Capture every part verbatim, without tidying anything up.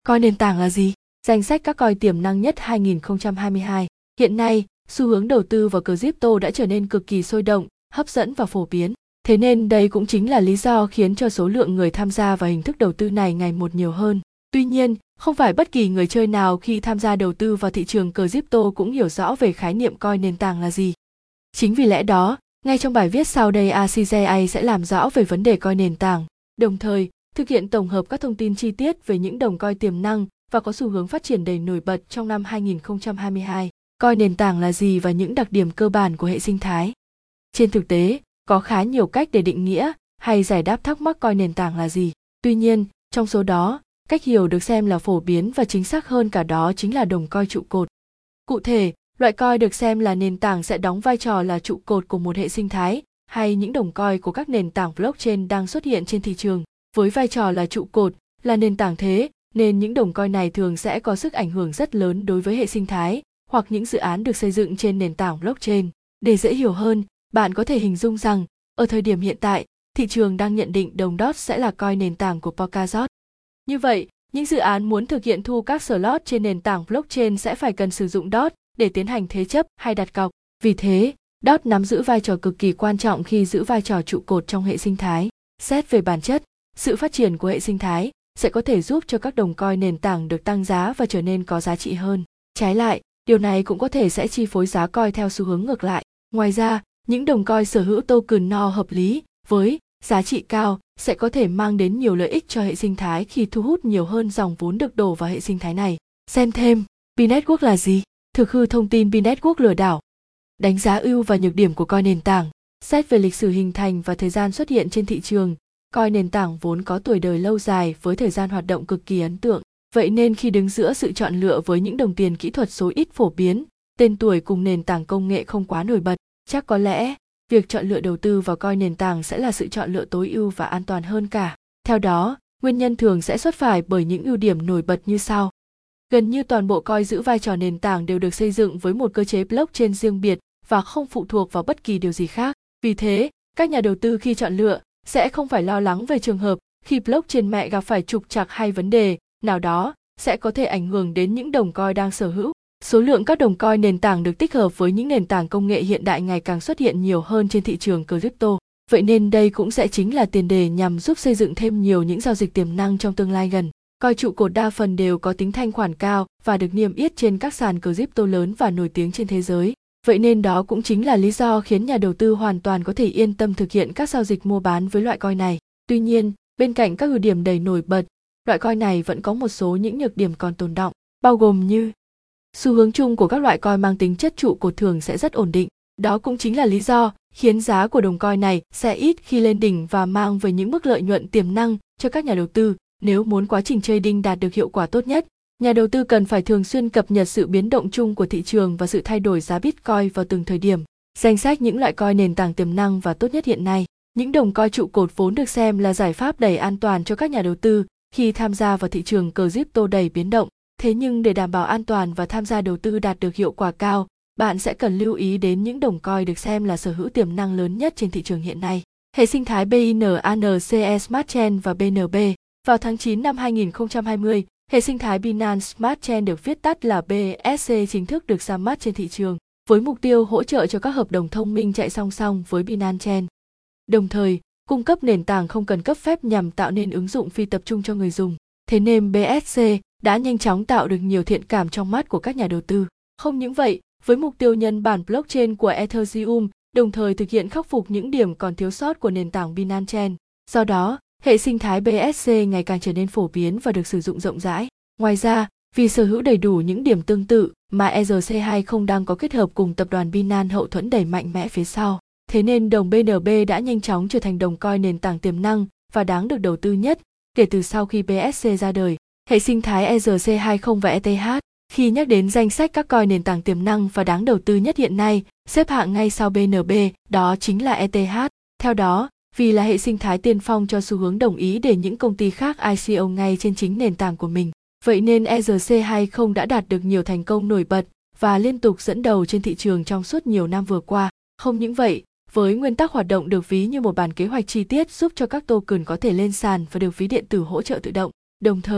Coin nền tảng là gì? Danh sách các coin tiềm năng nhất hai nghìn không trăm hai mươi hai. Hiện nay, xu hướng đầu tư vào crypto đã trở nên cực kỳ sôi động, hấp dẫn và phổ biến. Thế nên đây cũng chính là lý do khiến cho số lượng người tham gia vào hình thức đầu tư này ngày một nhiều hơn. Tuy nhiên, không phải bất kỳ người chơi nào khi tham gia đầu tư vào thị trường crypto cũng hiểu rõ về khái niệm coin nền tảng là gì. Chính vì lẽ đó, ngay trong bài viết sau đây a xê giê a sẽ làm rõ về vấn đề coin nền tảng, đồng thời thực hiện tổng hợp các thông tin chi tiết về những đồng coin tiềm năng và có xu hướng phát triển đầy nổi bật trong năm hai nghìn không trăm hai mươi hai. Coin nền tảng là gì và những đặc điểm cơ bản của hệ sinh thái. Trên thực tế, có khá nhiều cách để định nghĩa hay giải đáp thắc mắc coin nền tảng là gì. Tuy nhiên, trong số đó, cách hiểu được xem là phổ biến và chính xác hơn cả đó chính là đồng coin trụ cột. Cụ thể, loại coin được xem là nền tảng sẽ đóng vai trò là trụ cột của một hệ sinh thái hay những đồng coin của các nền tảng blockchain đang xuất hiện trên thị trường. Với vai trò là trụ cột, là nền tảng thế, nên những đồng coin này thường sẽ có sức ảnh hưởng rất lớn đối với hệ sinh thái hoặc những dự án được xây dựng trên nền tảng blockchain. Để dễ hiểu hơn, bạn có thể hình dung rằng, ở thời điểm hiện tại, thị trường đang nhận định đồng đê o tê sẽ là coin nền tảng của Polkadot. Như vậy, những dự án muốn thực hiện thu các slot trên nền tảng blockchain sẽ phải cần sử dụng đê o tê để tiến hành thế chấp hay đặt cọc. Vì thế, đê o tê nắm giữ vai trò cực kỳ quan trọng khi giữ vai trò trụ cột trong hệ sinh thái. Xét về bản chất, sự phát triển của hệ sinh thái sẽ có thể giúp cho các đồng coin nền tảng được tăng giá và trở nên có giá trị hơn. Trái lại, điều này cũng có thể sẽ chi phối giá coin theo xu hướng ngược lại. Ngoài ra, những đồng coin sở hữu token en o hợp lý với giá trị cao sẽ có thể mang đến nhiều lợi ích cho hệ sinh thái khi thu hút nhiều hơn dòng vốn được đổ vào hệ sinh thái này. Xem thêm, pê Network là gì? Thực hư thông tin pê Network lừa đảo. Đánh giá ưu và nhược điểm của coin nền tảng. Xét về lịch sử hình thành và thời gian xuất hiện trên thị trường, coin nền tảng vốn có tuổi đời lâu dài với thời gian hoạt động cực kỳ ấn tượng. Vậy nên khi đứng giữa sự chọn lựa với những đồng tiền kỹ thuật số ít phổ biến, tên tuổi cùng nền tảng công nghệ không quá nổi bật, chắc có lẽ việc chọn lựa đầu tư vào coin nền tảng sẽ là sự chọn lựa tối ưu và an toàn hơn cả. Theo đó, nguyên nhân thường sẽ xuất phát bởi những ưu điểm nổi bật như sau. Gần như toàn bộ coin giữ vai trò nền tảng đều được xây dựng với một cơ chế blockchain riêng biệt và không phụ thuộc vào bất kỳ điều gì khác. Vì thế, các nhà đầu tư khi chọn lựa sẽ không phải lo lắng về trường hợp khi blockchain mẹ gặp phải trục trặc hay vấn đề nào đó sẽ có thể ảnh hưởng đến những đồng coin đang sở hữu. Số lượng các đồng coin nền tảng được tích hợp với những nền tảng công nghệ hiện đại ngày càng xuất hiện nhiều hơn trên thị trường crypto. Vậy nên đây cũng sẽ chính là tiền đề nhằm giúp xây dựng thêm nhiều những giao dịch tiềm năng trong tương lai gần. Coin trụ cột đa phần đều có tính thanh khoản cao và được niêm yết trên các sàn crypto lớn và nổi tiếng trên thế giới. Vậy nên đó cũng chính là lý do khiến nhà đầu tư hoàn toàn có thể yên tâm thực hiện các giao dịch mua bán với loại coin này. Tuy nhiên, bên cạnh các ưu điểm đầy nổi bật, loại coin này vẫn có một số những nhược điểm còn tồn đọng, bao gồm như xu hướng chung của các loại coin mang tính chất trụ cột thường sẽ rất ổn định. Đó cũng chính là lý do khiến giá của đồng coin này sẽ ít khi lên đỉnh và mang về những mức lợi nhuận tiềm năng cho các nhà đầu tư. Nếu muốn quá trình trading đạt được hiệu quả tốt nhất, nhà đầu tư cần phải thường xuyên cập nhật sự biến động chung của thị trường và sự thay đổi giá Bitcoin vào từng thời điểm. Danh sách những loại coin nền tảng tiềm năng và tốt nhất hiện nay. Những đồng coin trụ cột vốn được xem là giải pháp đầy an toàn cho các nhà đầu tư khi tham gia vào thị trường crypto đầy biến động. Thế nhưng để đảm bảo an toàn và tham gia đầu tư đạt được hiệu quả cao, bạn sẽ cần lưu ý đến những đồng coin được xem là sở hữu tiềm năng lớn nhất trên thị trường hiện nay. Hệ sinh thái Binance Smart Chain và bê en bê. Vào tháng chín năm hai nghìn không trăm hai mươi, hệ sinh thái Binance Smart Chain được viết tắt là bê ét xê chính thức được ra mắt trên thị trường, với mục tiêu hỗ trợ cho các hợp đồng thông minh chạy song song với Binance Chain. Đồng thời, cung cấp nền tảng không cần cấp phép nhằm tạo nên ứng dụng phi tập trung cho người dùng. Thế nên bê ét xê đã nhanh chóng tạo được nhiều thiện cảm trong mắt của các nhà đầu tư. Không những vậy, với mục tiêu nhân bản blockchain của Ethereum, đồng thời thực hiện khắc phục những điểm còn thiếu sót của nền tảng Binance Chain. Do đó, hệ sinh thái bê ét xê ngày càng trở nên phổ biến và được sử dụng rộng rãi. Ngoài ra, vì sở hữu đầy đủ những điểm tương tự mà e rờ xê hai không đang có kết hợp cùng tập đoàn Binance hậu thuẫn đẩy mạnh mẽ phía sau. Thế nên đồng bê en bê đã nhanh chóng trở thành đồng coin nền tảng tiềm năng và đáng được đầu tư nhất kể từ sau khi bê ét xê ra đời. Hệ sinh thái e rờ xê hai không và e tê hát. Khi nhắc đến danh sách các coin nền tảng tiềm năng và đáng đầu tư nhất hiện nay, xếp hạng ngay sau bê en bê, đó chính là e tê hát. Theo đó, vì là hệ sinh thái tiên phong cho xu hướng đồng ý để những công ty khác i xê o ngay trên chính nền tảng của mình. Vậy nên e rờ xê hai không đã đạt được nhiều thành công nổi bật và liên tục dẫn đầu trên thị trường trong suốt nhiều năm vừa qua. Không những vậy, với nguyên tắc hoạt động được ví như một bản kế hoạch chi tiết giúp cho các token có thể lên sàn và được ví điện tử hỗ trợ tự động. Đồng thời,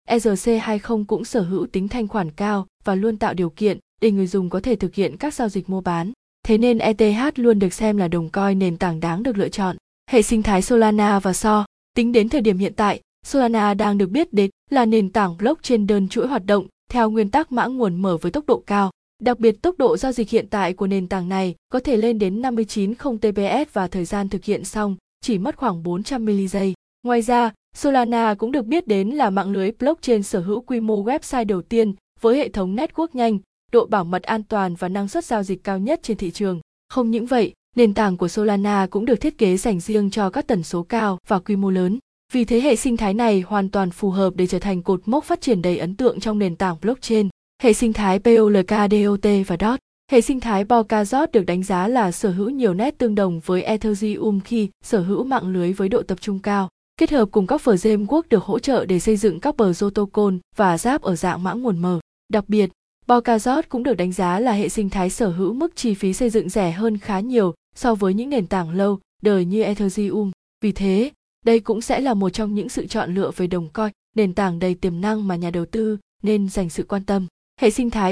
e rờ xê hai mươi cũng sở hữu tính thanh khoản cao và luôn tạo điều kiện để người dùng có thể thực hiện các giao dịch mua bán. Thế nên e tê hát luôn được xem là đồng coin nền tảng đáng được lựa chọn. Hệ sinh thái Solana và ét o, tính đến thời điểm hiện tại, Solana đang được biết đến là nền tảng blockchain đơn chuỗi hoạt động theo nguyên tắc mã nguồn mở với tốc độ cao. Đặc biệt tốc độ giao dịch hiện tại của nền tảng này có thể lên đến năm mươi chín nghìn tê pê ét và thời gian thực hiện xong chỉ mất khoảng bốn trăm mi-li-giây. Ngoài ra, Solana cũng được biết đến là mạng lưới blockchain sở hữu quy mô website đầu tiên với hệ thống network nhanh, độ bảo mật an toàn và năng suất giao dịch cao nhất trên thị trường. Không những vậy, nền tảng của Solana cũng được thiết kế dành riêng cho các tần số cao và quy mô lớn. Vì thế hệ sinh thái này hoàn toàn phù hợp để trở thành cột mốc phát triển đầy ấn tượng trong nền tảng blockchain. Hệ sinh thái Polkadot và đê o tê. Hệ sinh thái Polkadot được đánh giá là sở hữu nhiều nét tương đồng với Ethereum khi sở hữu mạng lưới với độ tập trung cao, kết hợp cùng các framework được hỗ trợ để xây dựng các protocol và giáp ở dạng mã nguồn mở. Đặc biệt, Polkadot cũng được đánh giá là hệ sinh thái sở hữu mức chi phí xây dựng rẻ hơn khá nhiều so với những nền tảng lâu đời như Ethereum. Vì thế, đây cũng sẽ là một trong những sự chọn lựa về đồng coin, nền tảng đầy tiềm năng mà nhà đầu tư nên dành sự quan tâm. Hệ sinh thái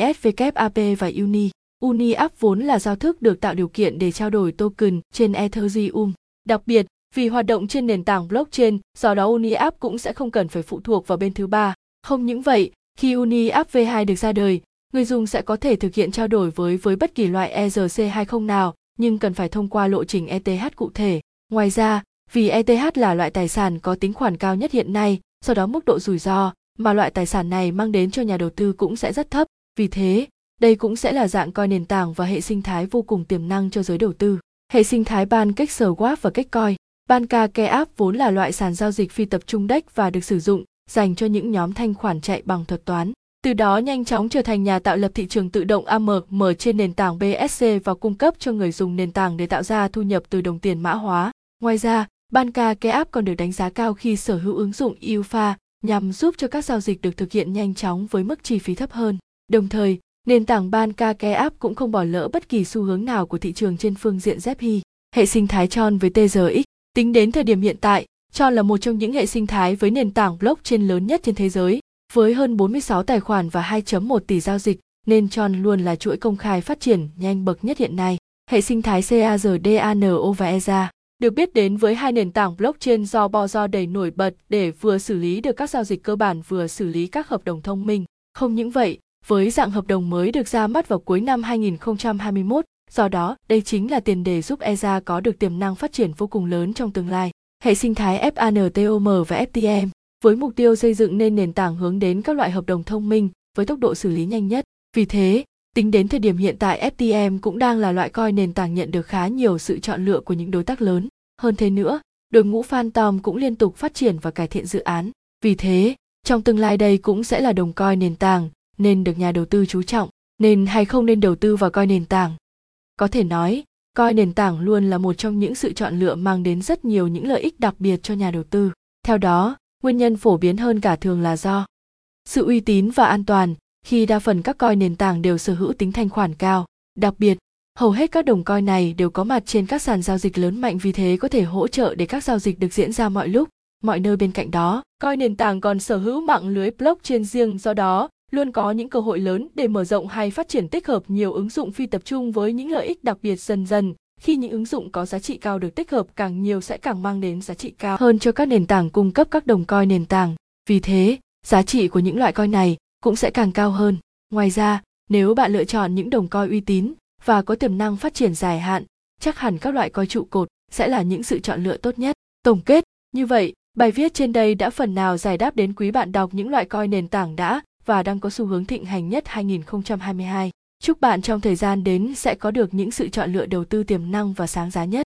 UNISWAP và Uni. UniApp vốn là giao thức được tạo điều kiện để trao đổi token trên Ethereum. Đặc biệt, vì hoạt động trên nền tảng blockchain, do đó UniApp cũng sẽ không cần phải phụ thuộc vào bên thứ ba. Không những vậy, khi UniApp vê hai được ra đời, người dùng sẽ có thể thực hiện trao đổi với với bất kỳ loại e rờ xê hai mươi nào, nhưng cần phải thông qua lộ trình e tê hát cụ thể. Ngoài ra, vì e tê hát là loại tài sản có tính khoản cao nhất hiện nay, do đó mức độ rủi ro mà loại tài sản này mang đến cho nhà đầu tư cũng sẽ rất thấp. Vì thế, đây cũng sẽ là dạng coin nền tảng và hệ sinh thái vô cùng tiềm năng cho giới đầu tư. Hệ sinh thái PancakeSwap và Cakecoin. PancakeSwap vốn là loại sàn giao dịch phi tập trung đếch và được sử dụng dành cho những nhóm thanh khoản chạy bằng thuật toán. Từ đó nhanh chóng trở thành nhà tạo lập thị trường tự động a em em trên nền tảng bê ét xê và cung cấp cho người dùng nền tảng để tạo ra thu nhập từ đồng tiền mã hóa. Ngoài ra, PancakeSwap còn được đánh giá cao khi sở hữu ứng dụng i u ép a nhằm giúp cho các giao dịch được thực hiện nhanh chóng với mức chi phí thấp hơn. Đồng thời, nền tảng PancakeSwap cũng không bỏ lỡ bất kỳ xu hướng nào của thị trường trên phương diện dép hi. Hệ sinh thái Tron với tê rờ ích. Tính đến thời điểm hiện tại, Tron là một trong những hệ sinh thái với nền tảng blockchain lớn nhất trên thế giới, với hơn bốn mươi sáu tài khoản và hai phẩy một tỷ giao dịch, nên Tron luôn là chuỗi công khai phát triển nhanh bậc nhất hiện nay. Hệ sinh thái Cardano và e tê a được biết đến với hai nền tảng blockchain do Bozo đầy nổi bật để vừa xử lý được các giao dịch cơ bản vừa xử lý các hợp đồng thông minh. Không những vậy, với dạng hợp đồng mới được ra mắt vào cuối năm hai nghìn không trăm hai mươi mốt, do đó đây chính là tiền đề giúp e tê a có được tiềm năng phát triển vô cùng lớn trong tương lai. Hệ sinh thái Phantom và ép tê em với mục tiêu xây dựng nên nền tảng hướng đến các loại hợp đồng thông minh với tốc độ xử lý nhanh nhất. Vì thế, tính đến thời điểm hiện tại ép tê em cũng đang là loại coin nền tảng nhận được khá nhiều sự chọn lựa của những đối tác lớn. Hơn thế nữa, đội ngũ Phantom cũng liên tục phát triển và cải thiện dự án. Vì thế, trong tương lai đây cũng sẽ là đồng coin nền tảng nên được nhà đầu tư chú trọng. Nên hay không nên đầu tư vào coin nền tảng? Có thể nói, coin nền tảng luôn là một trong những sự chọn lựa mang đến rất nhiều những lợi ích đặc biệt cho nhà đầu tư. Theo đó, nguyên nhân phổ biến hơn cả thường là do sự uy tín và an toàn, khi đa phần các coin nền tảng đều sở hữu tính thanh khoản cao. Đặc biệt, hầu hết các đồng coin này đều có mặt trên các sàn giao dịch lớn mạnh, vì thế có thể hỗ trợ để các giao dịch được diễn ra mọi lúc, mọi nơi. Bên cạnh đó, coin nền tảng còn sở hữu mạng lưới blockchain riêng, do đó luôn có những cơ hội lớn để mở rộng hay phát triển tích hợp nhiều ứng dụng phi tập trung với những lợi ích đặc biệt. Dần dần, khi những ứng dụng có giá trị cao được tích hợp càng nhiều sẽ càng mang đến giá trị cao hơn cho các nền tảng cung cấp các đồng coin nền tảng. Vì thế, giá trị của những loại coin này cũng sẽ càng cao hơn. Ngoài ra, nếu bạn lựa chọn những đồng coin uy tín và có tiềm năng phát triển dài hạn, chắc hẳn các loại coin trụ cột sẽ là những sự chọn lựa tốt nhất. Tổng kết, như vậy, bài viết trên đây đã phần nào giải đáp đến quý bạn đọc những loại coin nền tảng đã và đang có xu hướng thịnh hành nhất hai nghìn không trăm hai mươi hai. Chúc bạn trong thời gian đến sẽ có được những sự chọn lựa đầu tư tiềm năng và sáng giá nhất.